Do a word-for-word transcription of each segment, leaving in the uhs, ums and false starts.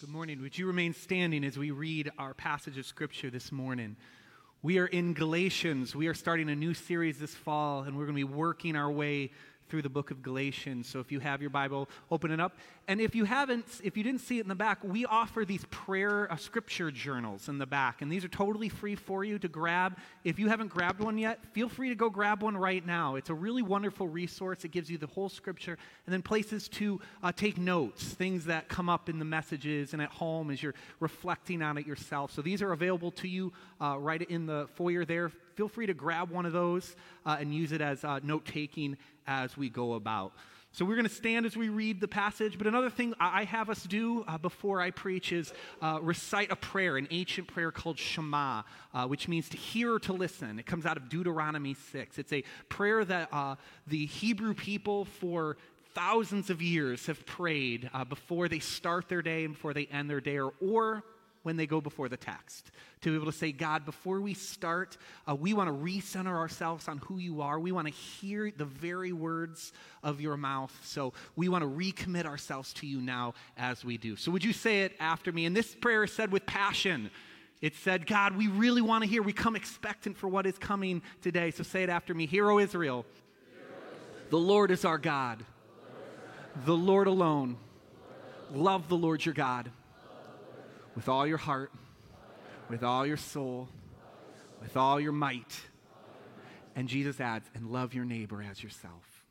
Good morning. Would you remain standing as we read our passage of Scripture this morning? We are in Galatians. We are starting a new series this fall, and we're going to be working our way through the book of Galatians. So if you have your Bible, open it up. And if you haven't, if you didn't see it in the back, we offer these prayer uh, scripture journals in the back. And these are totally free for you to grab. If you haven't grabbed one yet, feel free to go grab one right now. It's a really wonderful resource. It gives you the whole scripture and then places to uh, take notes, things that come up in the messages and at home as you're reflecting on it yourself. So these are available to you uh, right in the foyer there. Feel free to grab one of those uh, and use it as uh, note-taking as we go about. So we're going to stand as we read the passage, but another thing I have us do uh, before I preach is uh, recite a prayer, an ancient prayer called Shema, uh, which means to hear or to listen. It comes out of Deuteronomy six. It's a prayer that uh, the Hebrew people for thousands of years have prayed uh, before they start their day and before they end their day, or, or when they go before the text, to be able to say, God, before we start, uh, we want to recenter ourselves on who you are. We want to hear the very words of your mouth. So we want to recommit ourselves to you now as we do. So would you say it after me? And this prayer is said with passion. It said, God, we really want to hear. We come expectant for what is coming today. So say it after me. Hear, O Israel, the Lord is our God. The Lord alone. Love the Lord your God with all your heart, with all your soul, with all your might. And Jesus adds, and love your neighbor as yourself.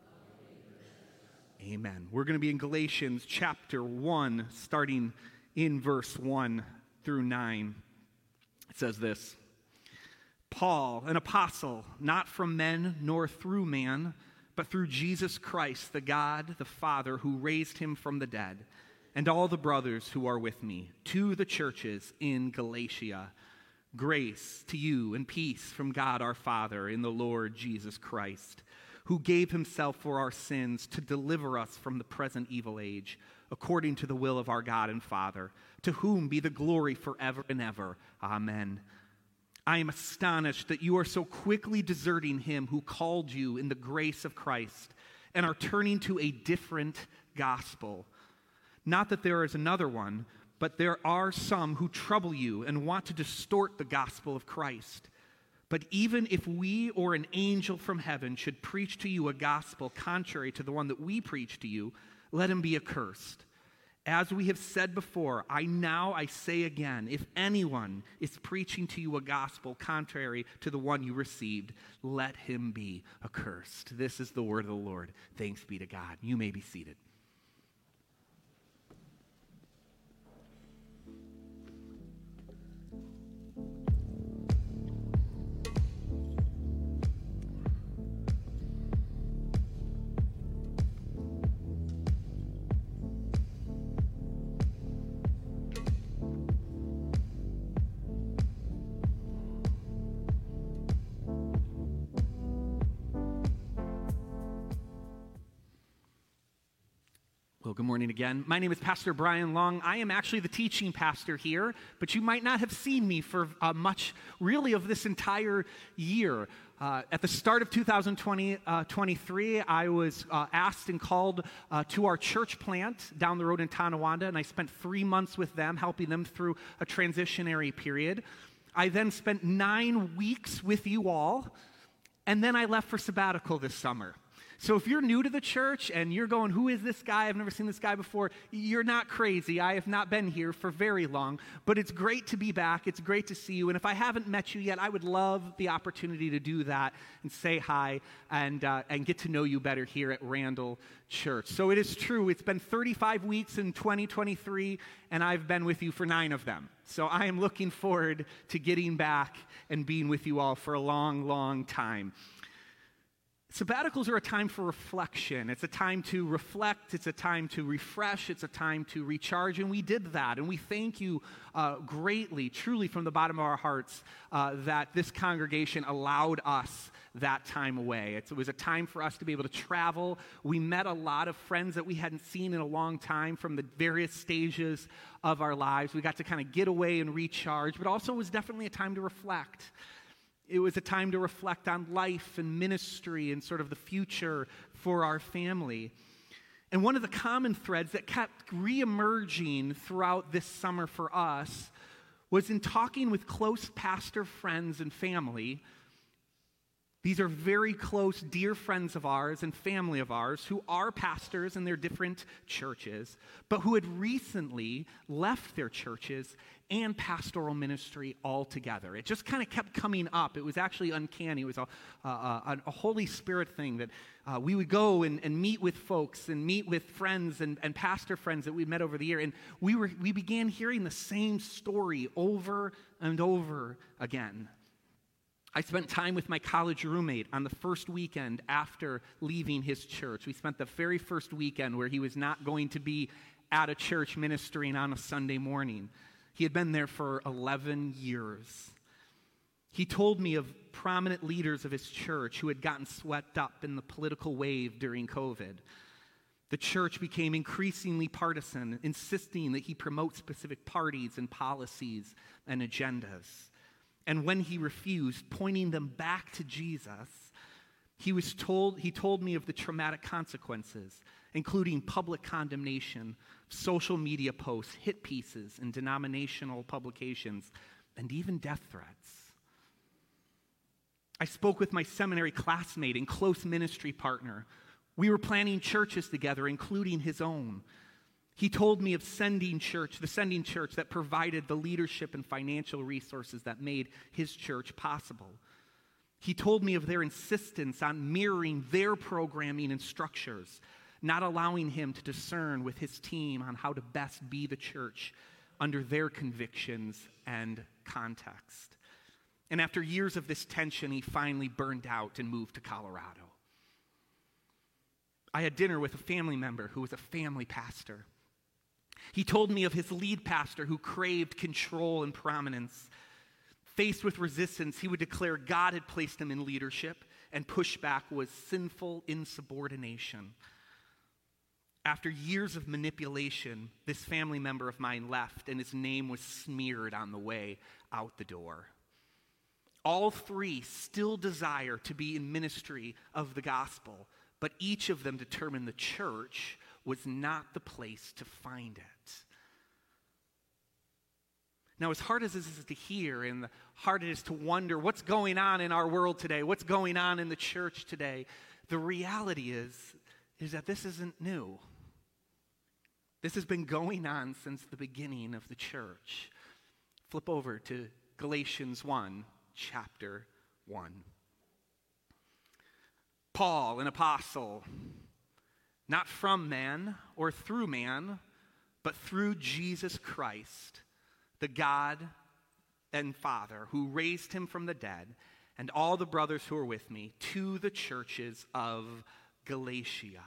Amen. We're going to be in Galatians chapter one, starting in verse one through nine. It says this: Paul, an apostle, not from men nor through man, but through Jesus Christ, the God, the Father, who raised him from the dead, and all the brothers who are with me, to the churches in Galatia. Grace to you and peace from God our Father in the Lord Jesus Christ, who gave himself for our sins to deliver us from the present evil age, according to the will of our God and Father, to whom be the glory forever and ever. Amen. I am astonished that you are so quickly deserting him who called you in the grace of Christ and are turning to a different gospel. Not that there is another one, but there are some who trouble you and want to distort the gospel of Christ. But even if we or an angel from heaven should preach to you a gospel contrary to the one that we preach to you, let him be accursed. As we have said before, I now I say again, if anyone is preaching to you a gospel contrary to the one you received, let him be accursed. This is the word of the Lord. Thanks be to God. You may be seated. Well, good morning again. My name is Pastor Brian Long. I am actually the teaching pastor here, but you might not have seen me for uh, much, really, of this entire year. Uh, at the start of two thousand twenty-three, I was uh, asked and called uh, to our church plant down the road in Tonawanda, and I spent three months with them, helping them through a transitionary period. I then spent nine weeks with you all, and then I left for sabbatical this summer. So if you're new to the church and you're going, who is this guy? I've never seen this guy before. You're not crazy. I have not been here for very long, but it's great to be back. It's great to see you. And if I haven't met you yet, I would love the opportunity to do that and say hi and, uh, and get to know you better here at Randall Church. So it is true. It's been thirty-five weeks in twenty twenty-three, and I've been with you for nine of them. So I am looking forward to getting back and being with you all for a long, long time. Sabbaticals are a time for reflection. It's a time to reflect. It's a time to refresh. It's a time to recharge. And we did that. And we thank you uh, greatly, truly from the bottom of our hearts, uh, that this congregation allowed us that time away. It's, it was a time for us to be able to travel. We met a lot of friends that we hadn't seen in a long time from the various stages of our lives. We got to kind of get away and recharge, but also it was definitely a time to reflect. It was a time to reflect on life and ministry and sort of the future for our family. And one of the common threads that kept reemerging throughout this summer for us was in talking with close pastor friends and family. These are very close, dear friends of ours and family of ours who are pastors in their different churches, but who had recently left their churches and pastoral ministry altogether. It just kind of kept coming up. It was actually uncanny. It was a, a, a Holy Spirit thing that uh, we would go and, and meet with folks and meet with friends and, and pastor friends that we'd met over the year, and we were we began hearing the same story over and over again. I spent time with my college roommate on the first weekend after leaving his church. We spent the very first weekend where he was not going to be at a church ministering on a Sunday morning. He had been there for eleven years. He told me of prominent leaders of his church who had gotten swept up in the political wave during COVID. The church became increasingly partisan, insisting that he promote specific parties and policies and agendas. And when he refused, pointing them back to Jesus, he was told, he told me of the traumatic consequences, including public condemnation, social media posts, hit pieces in denominational publications, and even death threats. I spoke with my seminary classmate and close ministry partner. We were planning churches together, including his own. He told me of Sending Church, the Sending Church that provided the leadership and financial resources that made his church possible. He told me of their insistence on mirroring their programming and structures, not allowing him to discern with his team on how to best be the church under their convictions and context. And after years of this tension, he finally burned out and moved to Colorado. I had dinner with a family member who was a family pastor. He told me of his lead pastor who craved control and prominence. Faced with resistance, he would declare God had placed him in leadership, and pushback was sinful insubordination. After years of manipulation, this family member of mine left, and his name was smeared on the way out the door. All three still desire to be in ministry of the gospel, but each of them determined the church was not the place to find it. Now, as hard as this is to hear and hard it is to wonder what's going on in our world today, what's going on in the church today, the reality is, is that this isn't new. This has been going on since the beginning of the church. Flip over to Galatians one, chapter one. Paul, an apostle, not from man or through man, but through Jesus Christ, the God and Father who raised him from the dead, and all the brothers who are with me, to the churches of Galatia.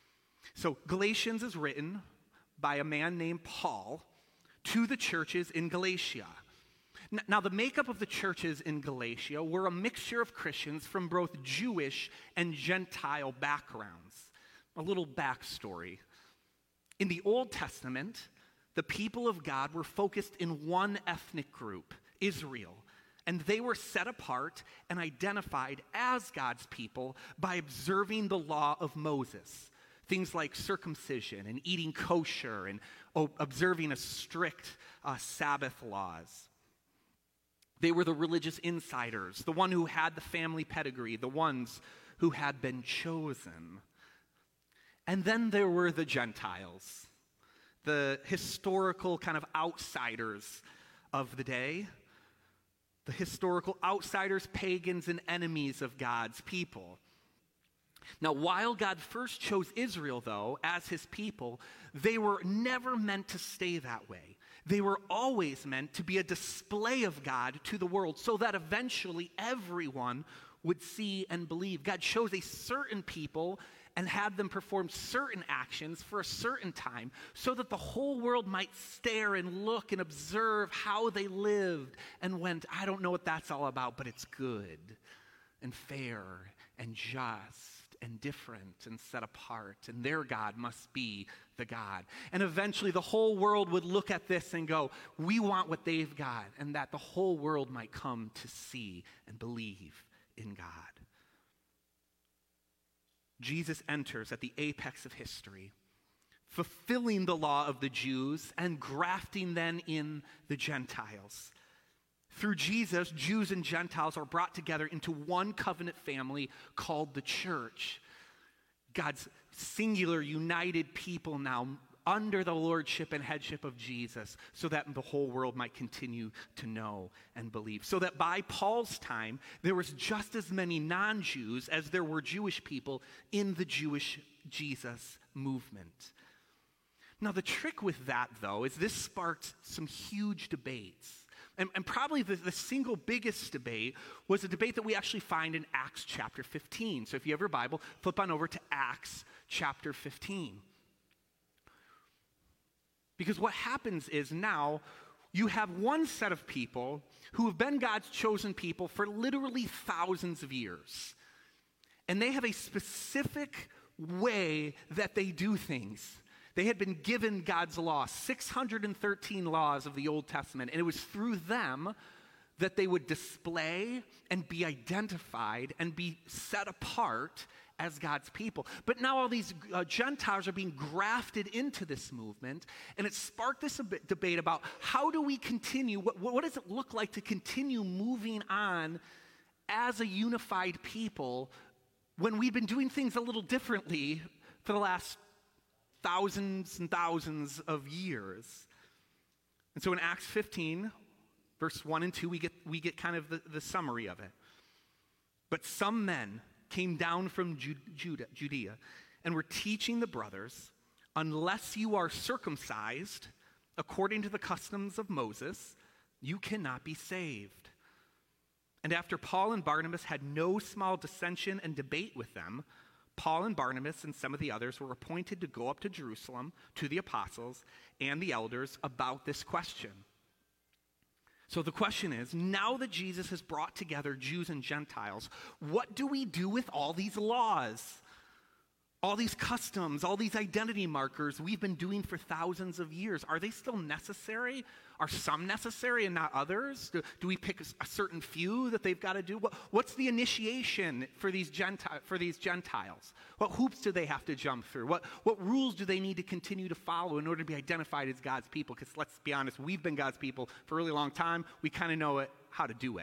So Galatians is written by a man named Paul to the churches in Galatia. Now, the makeup of the churches in Galatia were a mixture of Christians from both Jewish and Gentile backgrounds. A little backstory. In the Old Testament, the people of God were focused in one ethnic group, Israel, and they were set apart and identified as God's people by observing the law of Moses. Things like circumcision and eating kosher and observing a strict uh, Sabbath laws. They were the religious insiders, the one who had the family pedigree, the ones who had been chosen. And then there were the Gentiles, the historical kind of outsiders of the day, the historical outsiders, pagans, and enemies of God's people. Now, while God first chose Israel, though, as his people, they were never meant to stay that way. They were always meant to be a display of God to the world so that eventually everyone would see and believe. God chose a certain people and had them perform certain actions for a certain time so that the whole world might stare and look and observe how they lived and went, I don't know what that's all about, but it's good and fair and just and different and set apart, and their God must be the God. And eventually the whole world would look at this and go, we want what they've got, and that the whole world might come to see and believe in God. Jesus enters at the apex of history, fulfilling the law of the Jews and grafting then in the Gentiles. Through Jesus, Jews and Gentiles are brought together into one covenant family called the church. God's singular, united people now under the lordship and headship of Jesus, so that the whole world might continue to know and believe. So that by Paul's time, there was just as many non-Jews as there were Jewish people in the Jewish Jesus movement. Now, the trick with that, though, is this sparked some huge debates. And, and probably the, the single biggest debate was a debate that we actually find in Acts chapter fifteen. So if you have your Bible, flip on over to Acts chapter fifteen. Because what happens is now you have one set of people who have been God's chosen people for literally thousands of years. And they have a specific way that they do things. They had been given God's law, six hundred thirteen laws of the Old Testament, and it was through them that they would display and be identified and be set apart as God's people. But now all these uh, Gentiles are being grafted into this movement, and it sparked this ab- debate about how do we continue, what, what does it look like to continue moving on as a unified people when we've been doing things a little differently for the last thousands and thousands of years. And so in Acts fifteen, verse one and two, we get, we get kind of the, the summary of it. But some men came down from Judah, Judea and were teaching the brothers, unless you are circumcised according to the customs of Moses, you cannot be saved. And after Paul and Barnabas had no small dissension and debate with them, Paul and Barnabas and some of the others were appointed to go up to Jerusalem to the apostles and the elders about this question. So the question is, now that Jesus has brought together Jews and Gentiles, what do we do with all these laws? All these customs, all these identity markers we've been doing for thousands of years, are they still necessary? Are some necessary and not others? Do, do we pick a, a certain few that they've got to do? What, what's the initiation for these, Genti- for these Gentiles? What hoops do they have to jump through? What, what rules do they need to continue to follow in order to be identified as God's people? Because let's be honest, we've been God's people for a really long time. We kind of know it, how to do it.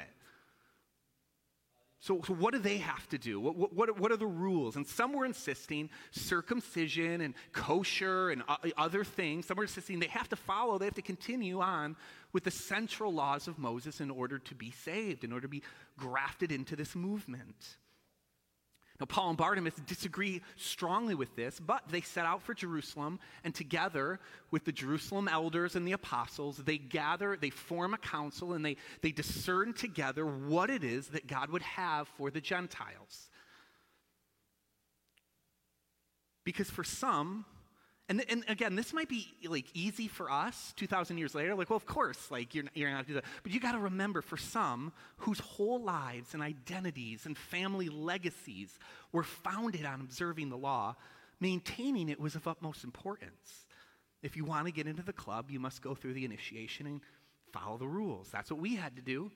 So, so what do they have to do? What, what, what are the rules? And some were insisting circumcision and kosher and other things. Some were insisting they have to follow, they have to continue on with the central laws of Moses in order to be saved, in order to be grafted into this movement. Now, Paul and Barnabas disagree strongly with this, but they set out for Jerusalem, and together with the Jerusalem elders and the apostles, they gather, they form a council, and they, they discern together what it is that God would have for the Gentiles. Because for some, and, and again, this might be like easy for us two thousand years later, like, well, of course, like you're, you're not going to do that. But you got to remember, for some whose whole lives and identities and family legacies were founded on observing the law, maintaining it was of utmost importance. If you want to get into the club, you must go through the initiation and follow the rules. That's what we had to do.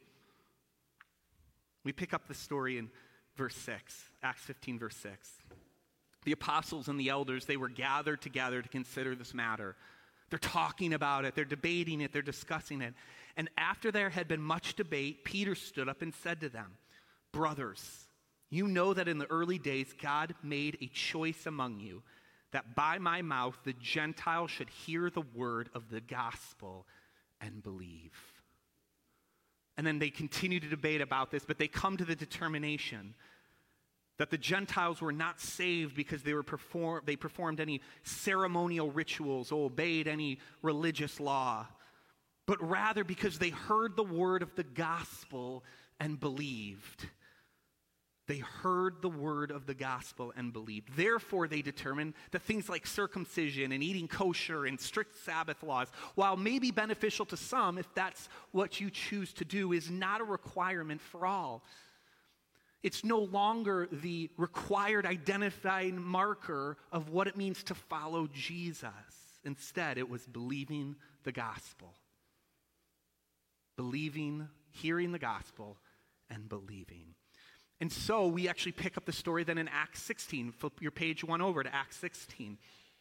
We pick up the story in verse six, Acts fifteen, verse six. The apostles and the elders, they were gathered together to consider this matter. They're talking about it, they're debating it, they're discussing it. And after there had been much debate, Peter stood up and said to them, "Brothers, you know that in the early days God made a choice among you, that by my mouth the Gentiles should hear the word of the gospel and believe." And then they continue to debate about this, but they come to the determination that the Gentiles were not saved because they were perform they performed any ceremonial rituals or obeyed any religious law, but rather because they heard the word of the gospel and believed. They heard the word of the gospel and believed. Therefore, they determined that things like circumcision and eating kosher and strict Sabbath laws, while may be beneficial to some, if that's what you choose to do, is not a requirement for all. It's no longer the required identifying marker of what it means to follow Jesus. Instead, it was believing the gospel. Believing, hearing the gospel, and believing. And so we actually pick up the story then in Acts sixteen. Flip your page one over to Acts sixteen.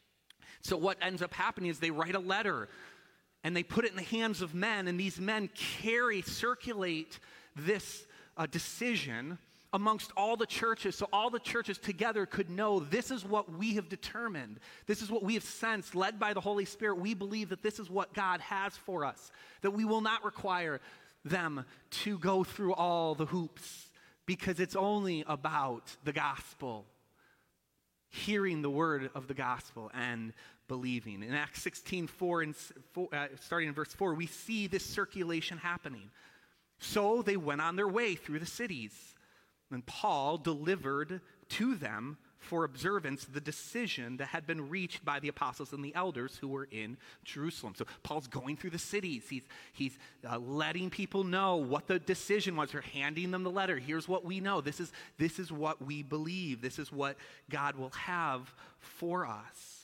So what ends up happening is they write a letter and they put it in the hands of men, and these men carry, circulate this uh, decision amongst all the churches, so all the churches together could know this is what we have determined. This is what we have sensed, led by the Holy Spirit. We believe that this is what God has for us, that we will not require them to go through all the hoops because it's only about the gospel, hearing the word of the gospel and believing. In Acts sixteen, four and four, uh, starting in verse four, we see this circulation happening. So they went on their way through the cities, and Paul delivered to them for observance the decision that had been reached by the apostles and the elders who were in Jerusalem. So Paul's going through the cities. He's, he's uh, letting people know what the decision was. They're handing them the letter. Here's what we know. This is, this is what we believe. This is what God will have for us.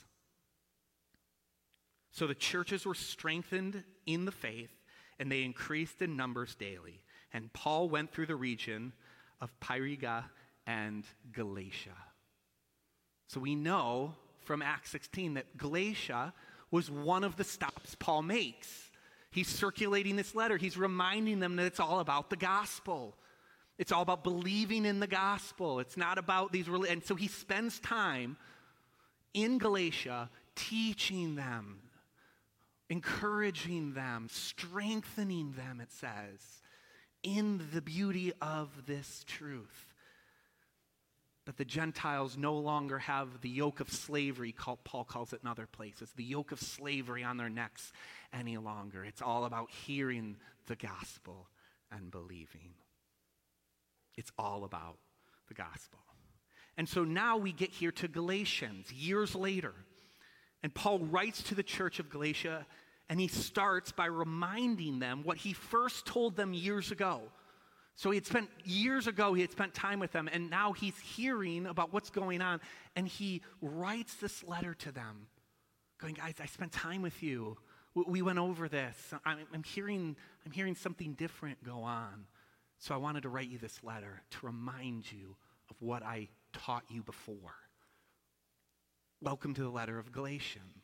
So the churches were strengthened in the faith, and they increased in numbers daily. And Paul went through the region of Phrygia and Galatia. So we know from Acts sixteen that Galatia was one of the stops Paul makes. He's circulating this letter. He's reminding them that it's all about the gospel. It's all about believing in the gospel. It's not about these, and so he spends time in Galatia teaching them, encouraging them, strengthening them, it says, in the beauty of this truth. That the Gentiles no longer have the yoke of slavery, called, Paul calls it in other places, the yoke of slavery on their necks any longer. It's all about hearing the gospel and believing. It's all about the gospel. And so now we get here to Galatians, years later. And Paul writes to the church of Galatia, and he starts by reminding them what he first told them years ago. So he had spent, years ago, he had spent time with them, and now he's hearing about what's going on, and he writes this letter to them, going, guys, I spent time with you. We went over this. I'm, I'm hearing, I'm hearing something different go on. So I wanted to write you this letter to remind you of what I taught you before. Welcome to the letter of Galatians.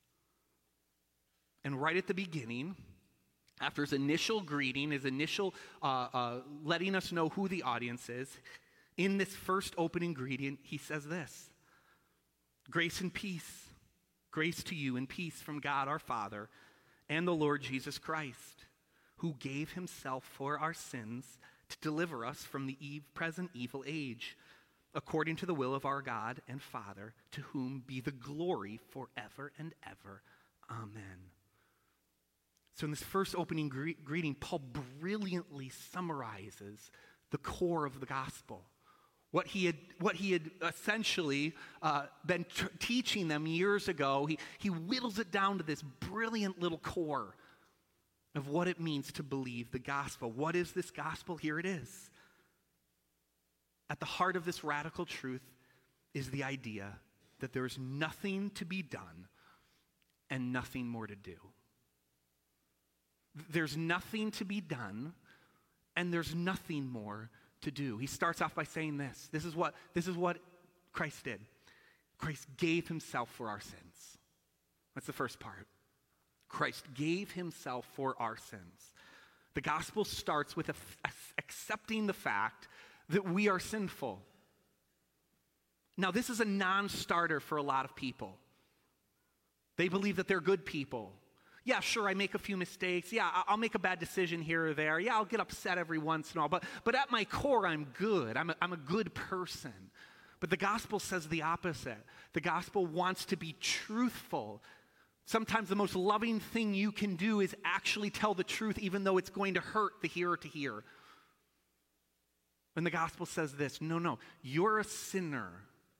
And right at the beginning, after his initial greeting, his initial uh, uh, letting us know who the audience is, in this first opening greeting, he says this: grace and peace, grace to you and peace from God our Father and the Lord Jesus Christ, who gave himself for our sins to deliver us from the eve, present evil age, according to the will of our God and Father, to whom be the glory forever and ever. Amen. So in this first opening gre- greeting, Paul brilliantly summarizes the core of the gospel. What he had, what he had essentially uh, been t- teaching them years ago, he, he whittles it down to this brilliant little core of what it means to believe the gospel. What is this gospel? Here it is. At the heart of this radical truth is the idea that there is nothing to be done and nothing more to do. There's nothing to be done, and there's nothing more to do. He starts off by saying this. This is what, this is what Christ did. Christ gave himself for our sins. That's the first part. Christ gave himself for our sins. The gospel starts with a, a, accepting the fact that we are sinful. Now, this is a non-starter for a lot of people. They believe that they're good people. Yeah, sure, I make a few mistakes. Yeah, I'll make a bad decision here or there. Yeah, I'll get upset every once in a while. But, but at my core, I'm good. I'm a, I'm a good person. But the gospel says the opposite. The gospel wants to be truthful. Sometimes the most loving thing you can do is actually tell the truth, even though it's going to hurt the hearer to hear. And the gospel says this: no, no, you're a sinner.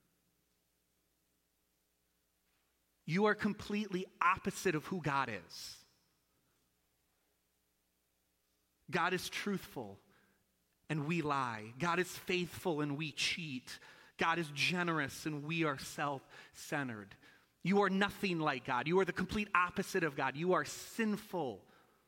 You are completely opposite of who God is. God is truthful, and we lie. God is faithful, and we cheat. God is generous, and we are self-centered. You are nothing like God. You are the complete opposite of God. You are sinful.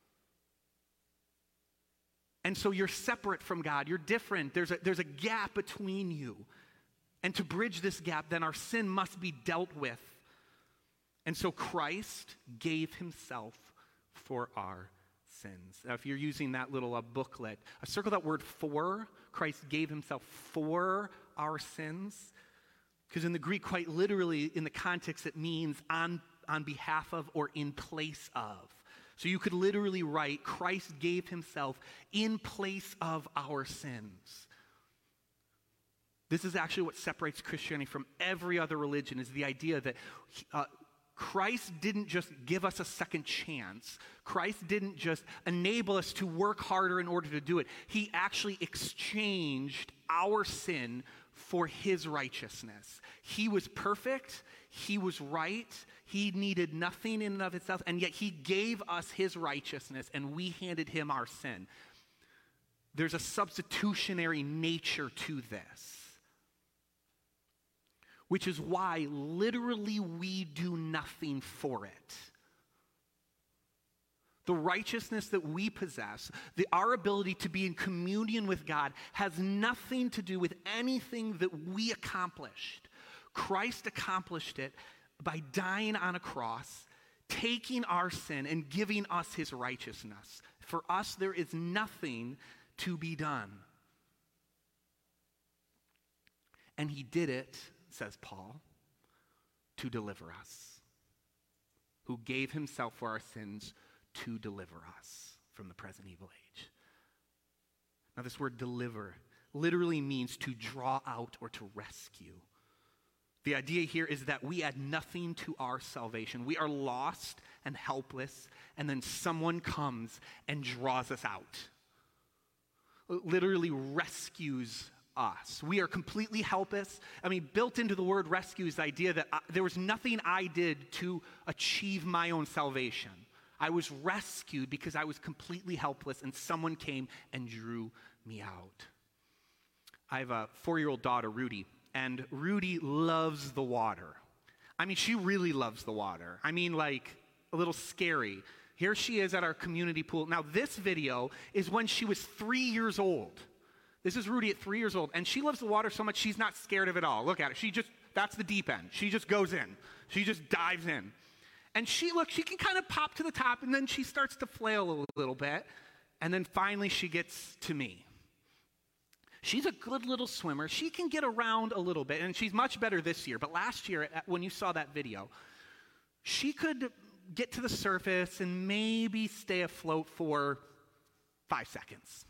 And so you're separate from God. You're different. There's a, there's a gap between you. And to bridge this gap, then our sin must be dealt with. And so Christ gave himself for our sins. Now, if you're using that little uh, booklet, uh, circle that word for. Christ gave himself for our sins. Because in the Greek, quite literally, in the context, it means on, on behalf of or in place of. So you could literally write, Christ gave himself in place of our sins. This is actually what separates Christianity from every other religion, is the idea that uh, Christ didn't just give us a second chance. Christ didn't just enable us to work harder in order to do it. He actually exchanged our sin for his righteousness. He was perfect. He was right. He needed nothing in and of itself, and yet he gave us his righteousness, and we handed him our sin. There's a substitutionary nature to this, which is why literally we do nothing for it. The righteousness that we possess, the, our ability to be in communion with God, has nothing to do with anything that we accomplished. Christ accomplished it by dying on a cross, taking our sin and giving us his righteousness. For us, there is nothing to be done. And he did it, says Paul, to deliver us, who gave himself for our sins to deliver us from the present evil age. Now, this word deliver literally means to draw out or to rescue. The idea here is that we add nothing to our salvation. We are lost and helpless, and then someone comes and draws us out. Literally rescues us. We are completely helpless. I mean, built into the word rescue is the idea that I, there was nothing I did to achieve my own salvation. I was rescued because I was completely helpless, and someone came and drew me out. I have a four-year-old daughter, Rudy. And Rudy loves the water. I mean, she really loves the water. I mean, like, a little scary. Here she is at our community pool. Now, this video is when she was three years old. This is Rudy at three years old. And she loves the water so much she's not scared of it all. Look at it. She just, that's the deep end. She just goes in. She just dives in. And she, look, she can kind of pop to the top, and then she starts to flail a little bit. And then finally she gets to me. She's a good little swimmer. She can get around a little bit, and she's much better this year. But last year, when you saw that video, she could get to the surface and maybe stay afloat for five seconds.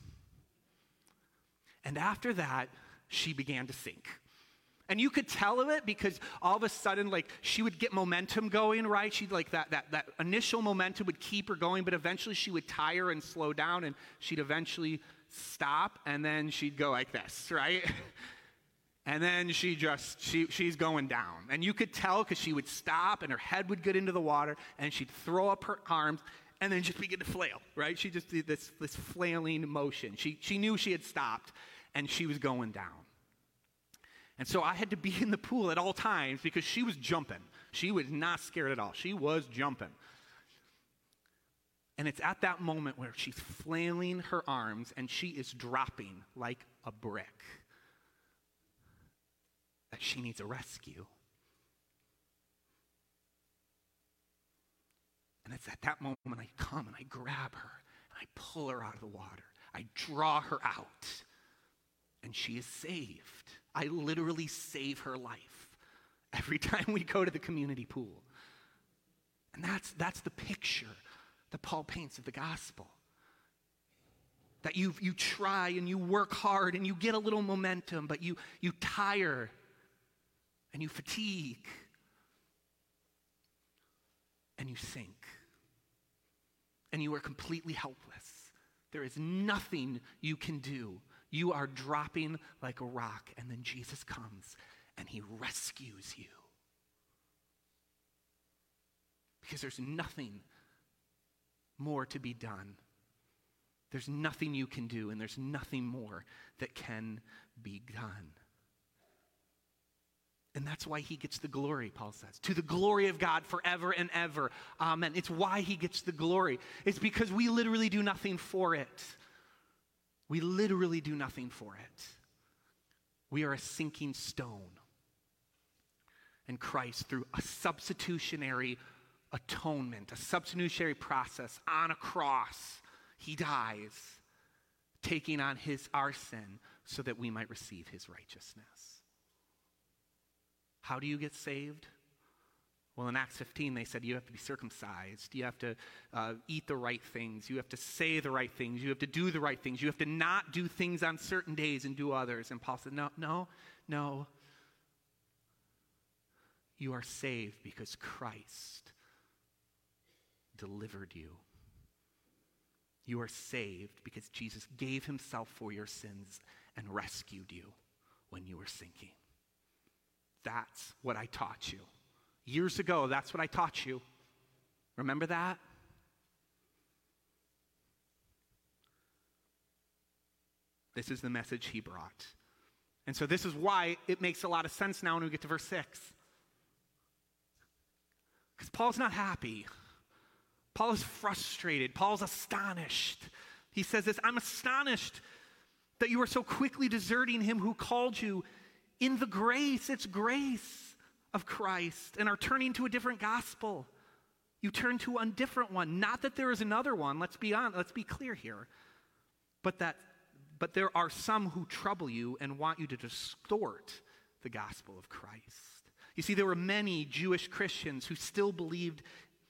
And after that, she began to sink. And you could tell of it because all of a sudden, like, she would get momentum going, right? She'd like that, that, that initial momentum would keep her going, but eventually she would tire and slow down, and she'd eventually stop, and then she'd go like this, right? And then she just, she she's going down. And you could tell because she would stop, and her head would get into the water, and she'd throw up her arms, and then just begin to flail, right? She just did this, this flailing motion. She, she knew she had stopped, and she was going down. And so I had to be in the pool at all times because she was jumping. She was not scared at all. She was jumping. And it's at that moment where she's flailing her arms and she is dropping like a brick that she needs a rescue. And it's at that moment I come and I grab her and I pull her out of the water. I draw her out, and she is saved. I literally save her life every time we go to the community pool. And that's, that's the picture that Paul paints of the gospel. That you you try and you work hard and you get a little momentum, but you, you tire and you fatigue and you sink. And you are completely helpless. There is nothing you can do. You are dropping like a rock, and then Jesus comes and he rescues you. Because there's nothing more to be done. There's nothing you can do, and there's nothing more that can be done. And that's why he gets the glory, Paul says. To the glory of God forever and ever. Amen. It's why he gets the glory. It's because we literally do nothing for it. We literally do nothing for it. We are a sinking stone. in Christ through a substitutionary atonement, a substitutionary process on a cross. He dies, taking on his our sin so that we might receive his righteousness. How do you get saved? Well, in Acts fifteen, they said you have to be circumcised. You have to uh, eat the right things. You have to say the right things. You have to do the right things. You have to not do things on certain days and do others. And Paul said, no, no, no. You are saved because Christ delivered you. You are saved because Jesus gave himself for your sins and rescued you when you were sinking. That's what I taught you. Years ago, that's what I taught you. Remember that? This is the message he brought. And so this is why it makes a lot of sense now when we get to verse six. Because Paul's not happy. Paul is frustrated. Paul's astonished. He says this, I'm astonished that you are so quickly deserting him who called you in the grace, it's grace of Christ, and are turning to a different gospel. You turn to a different one. Not that there is another one, let's be on, let's be clear here. But that but there are some who trouble you and want you to distort the gospel of Christ. You see, there were many Jewish Christians who still believed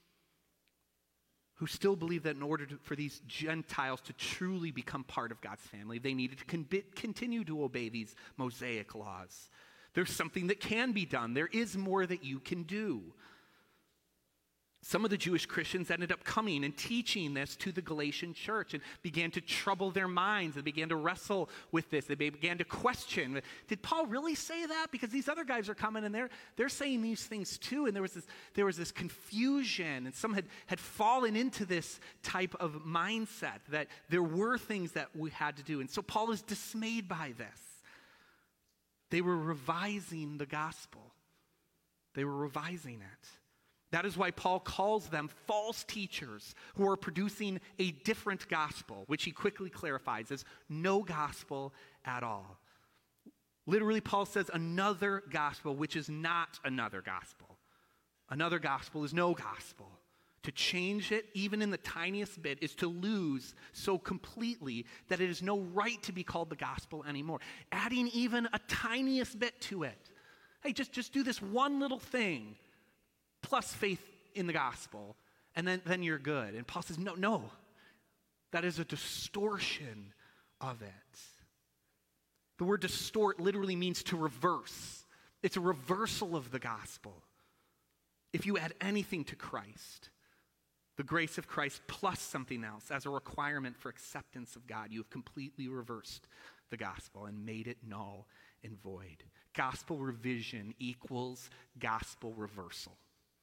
who still believed that in order to, for these Gentiles to truly become part of God's family, they needed to con- continue to obey these Mosaic laws. There's something that can be done. There is more that you can do. Some of the Jewish Christians ended up coming and teaching this to the Galatian church and began to trouble their minds. They began to wrestle with this. They began to question, did Paul really say that? Because these other guys are coming and they're, they're saying these things too. And there was this, there was this confusion, and some had, had fallen into this type of mindset that there were things that we had to do. And so Paul is dismayed by this. They were revising the gospel. They were revising it. That is why Paul calls them false teachers who are producing a different gospel, which he quickly clarifies as no gospel at all. Literally, Paul says another gospel, which is not another gospel. Another gospel is no gospel. To change it, even in the tiniest bit, is to lose so completely that it is no right to be called the gospel anymore. Adding even a tiniest bit to it. Hey, just, just do this one little thing. Plus faith in the gospel, and then, then you're good. And Paul says, no, no, that is a distortion of it. The word distort literally means to reverse. It's a reversal of the gospel. If you add anything to Christ, the grace of Christ plus something else as a requirement for acceptance of God, you have completely reversed the gospel and made it null and void. Gospel revision equals gospel reversal.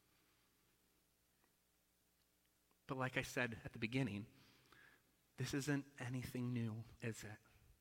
But like I said at the beginning, this isn't anything new, is it?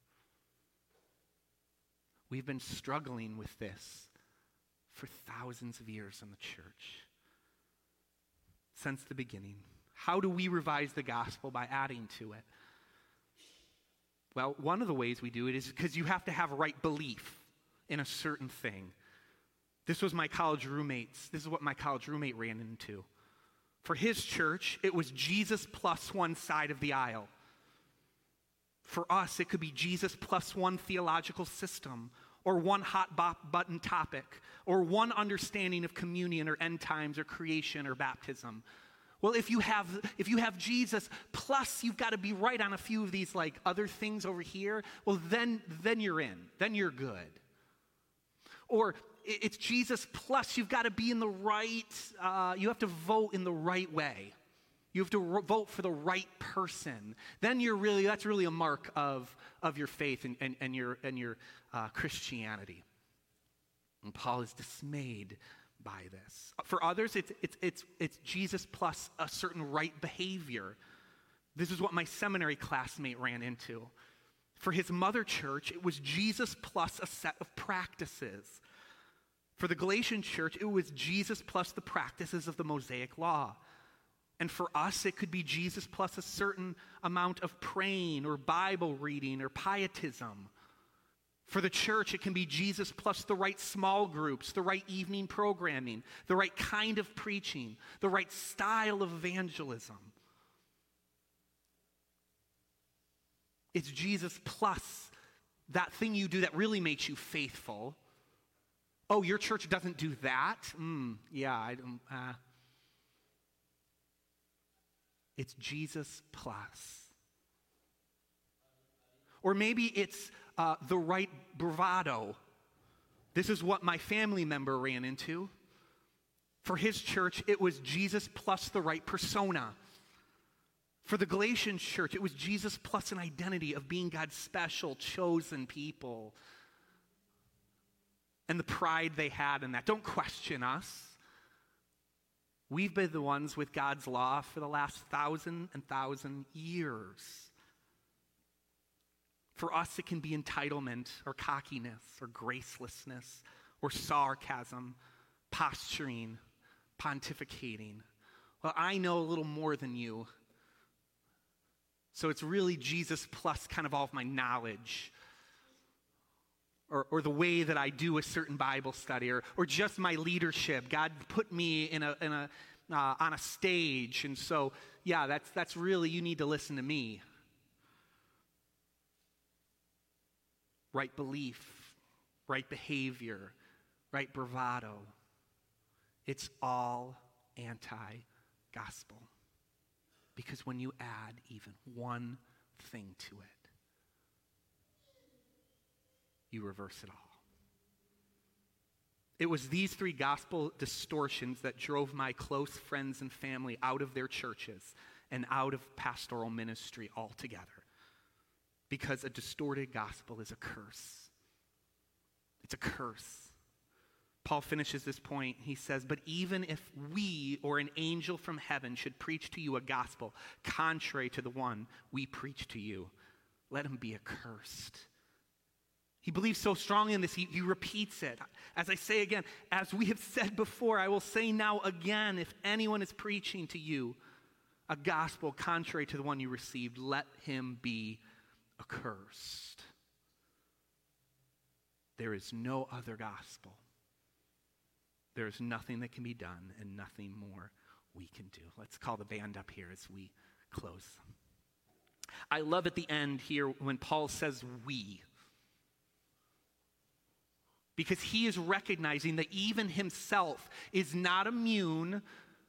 We've been struggling with this for thousands of years in the church. Since the beginning. How do we revise the gospel? By adding to it. Well, one of the ways we do it is because you have to have right belief in a certain thing. This was my college roommate's. This is what my college roommate ran into. For his church, it was Jesus plus one side of the aisle. For us, it could be Jesus plus one theological system, or one hot button topic, or one understanding of communion or end times or creation or baptism. Well, if you have if you have Jesus plus you've got to be right on a few of these like other things over here, well then then you're in. Then you're good. Or it's Jesus plus you've got to be in the right, uh, you have to vote in the right way. You have to ro- vote for the right person. Then you're really, that's really a mark of, of your faith and, and, and your, and your uh, Christianity. And Paul is dismayed by this. For others, it's, it's, it's, it's Jesus plus a certain right behavior. This is what my seminary classmate ran into. For his mother church, it was Jesus plus a set of practices. For the Galatian church, it was Jesus plus the practices of the Mosaic law. And for us, it could be Jesus plus a certain amount of praying or Bible reading or pietism. For the church, it can be Jesus plus the right small groups, the right evening programming, the right kind of preaching, the right style of evangelism. It's Jesus plus that thing you do that really makes you faithful. Oh, your church doesn't do that? Mm, yeah, I don't. Uh. It's Jesus plus. Or maybe it's uh, the right bravado. This is what my family member ran into. For his church, it was Jesus plus the right persona. For the Galatian church, it was Jesus plus an identity of being God's special, chosen people. And the pride they had in that. Don't question us. We've been the ones with God's law for the last thousand and thousand years. For us, it can be entitlement or cockiness or gracelessness or sarcasm, posturing, pontificating. Well, I know a little more than you. So it's really Jesus plus kind of all of my knowledge. Or, or the way that I do a certain Bible study, or, or just my leadership. God put me in a, in a, uh, on a stage, and so, yeah, that's, that's really, you need to listen to me. Right belief, right behavior, right bravado. It's all anti-gospel. Because when you add even one thing to it, you reverse it all. It was these three gospel distortions that drove my close friends and family out of their churches and out of pastoral ministry altogether. Because a distorted gospel is a curse. It's a curse. Paul finishes this point. He says, but even if we or an angel from heaven should preach to you a gospel contrary to the one we preach to you, let him be accursed. He believes so strongly in this, he, he repeats it. As I say again, as we have said before, I will say now again, if anyone is preaching to you a gospel contrary to the one you received, let him be accursed. There is no other gospel. There is nothing that can be done and nothing more we can do. Let's call the band up here as we close. I love at the end here when Paul says we. Because he is recognizing that even himself is not immune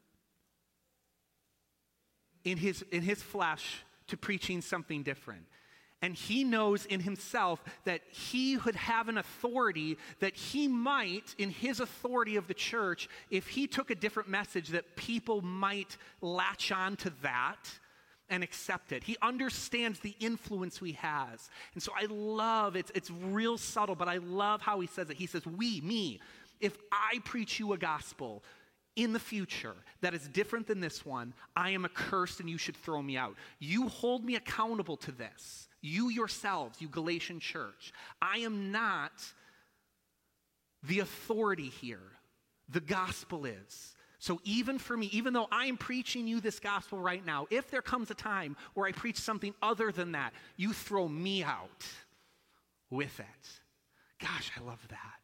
in his, in his flesh to preaching something different. And he knows in himself that he would have an authority that he might, in his authority of the church, if he took a different message, that people might latch on to that and accept it. He understands the influence he has. And so I love, it's, it's real subtle, but I love how he says it. He says, we, me, if I preach you a gospel in the future that is different than this one, I am accursed and you should throw me out. You hold me accountable to this. You yourselves, you Galatian church. I am not the authority here. The gospel is. So even for me, even though I am preaching you this gospel right now, if there comes a time where I preach something other than that, you throw me out with it. Gosh, I love that.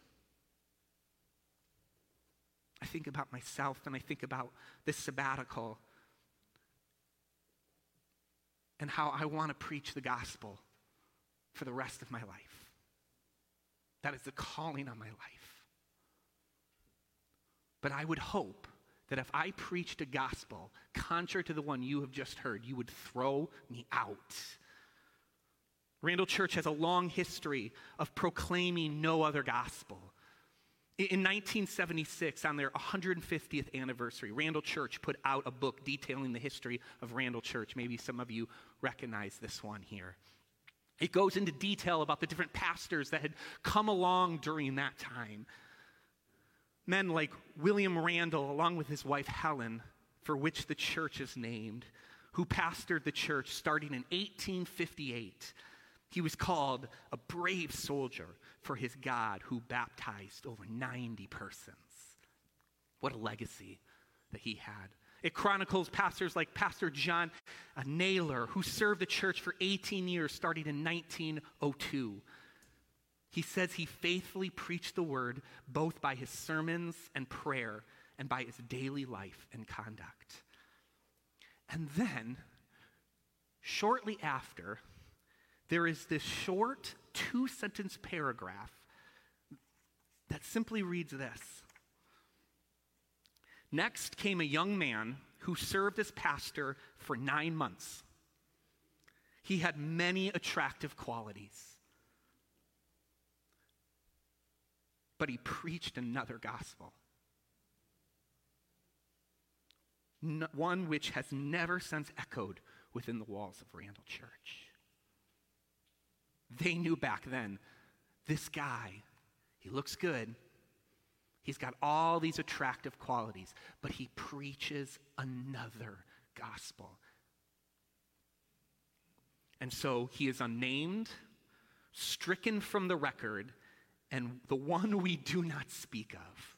I think about myself and I think about this sabbatical and how I want to preach the gospel for the rest of my life. That is the calling on my life. But I would hope that if I preached a gospel contrary to the one you have just heard, you would throw me out. Randall Church has a long history of proclaiming no other gospel. In nineteen seventy-six, on their one hundred fiftieth anniversary, Randall Church put out a book detailing the history of Randall Church. Maybe some of you recognize this one here. It goes into detail about the different pastors that had come along during that time. Men like William Randall, along with his wife Helen, for which the church is named, who pastored the church starting in eighteen fifty-eight. He was called a brave soldier for his God who baptized over ninety persons. What a legacy that he had. It chronicles pastors like Pastor John uh, Naylor, who served the church for eighteen years, starting in nineteen oh two. He says he faithfully preached the word both by his sermons and prayer and by his daily life and conduct. And then, shortly after, there is this short two-sentence paragraph that simply reads this. Next came a young man who served as pastor for nine months. He had many attractive qualities, but he preached another gospel, N- one which has never since echoed within the walls of Randall Church. They knew back then, this guy, he looks good, he's got all these attractive qualities, but he preaches another gospel. And so he is unnamed, stricken from the record, and the one we do not speak of.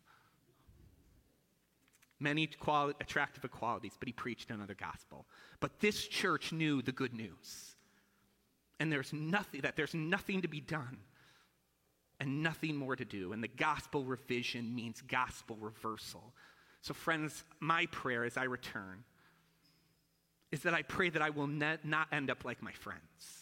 Many quali- attractive qualities, but he preached another gospel. But this church knew the good news. And there's nothing, that there's nothing to be done and nothing more to do. And the gospel revision means gospel reversal. So friends, my prayer as I return is that I pray that I will ne- not end up like my friends.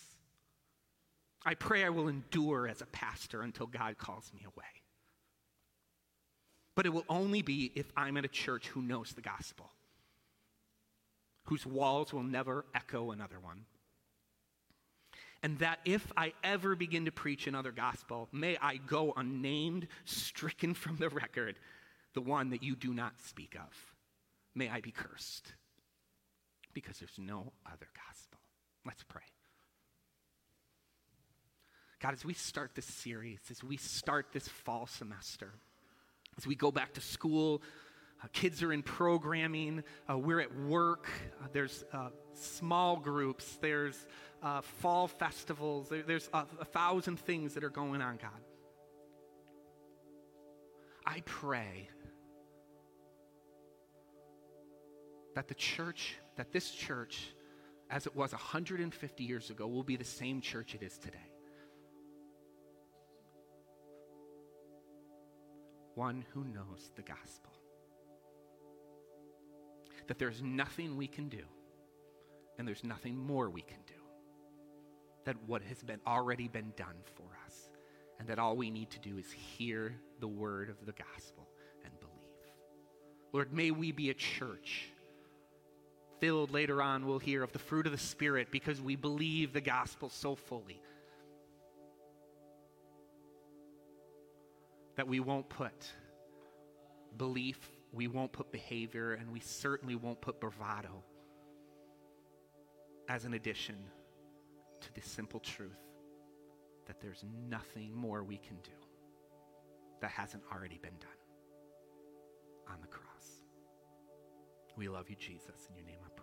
I pray I will endure as a pastor until God calls me away. But it will only be if I'm at a church who knows the gospel, whose walls will never echo another one. And that if I ever begin to preach another gospel, may I go unnamed, stricken from the record, the one that you do not speak of. May I be cursed, because there's no other gospel. Let's pray. God, as we start this series, as we start this fall semester, as we go back to school, uh, kids are in programming, uh, we're at work, uh, there's uh, small groups, there's uh, fall festivals, there, there's a, a thousand things that are going on, God. I pray that the church, that this church, as it was one hundred fifty years ago, will be the same church it is today. One who knows the gospel. That there's nothing we can do, and there's nothing more we can do than what has been already been done for us, and that all we need to do is hear the word of the gospel and believe. Lord, may we be a church filled, later on we'll hear, of the fruit of the Spirit because we believe the gospel so fully that we won't put belief, we won't put behavior, and we certainly won't put bravado as an addition to the simple truth that there's nothing more we can do that hasn't already been done on the cross. We love you, Jesus. In your name I pray.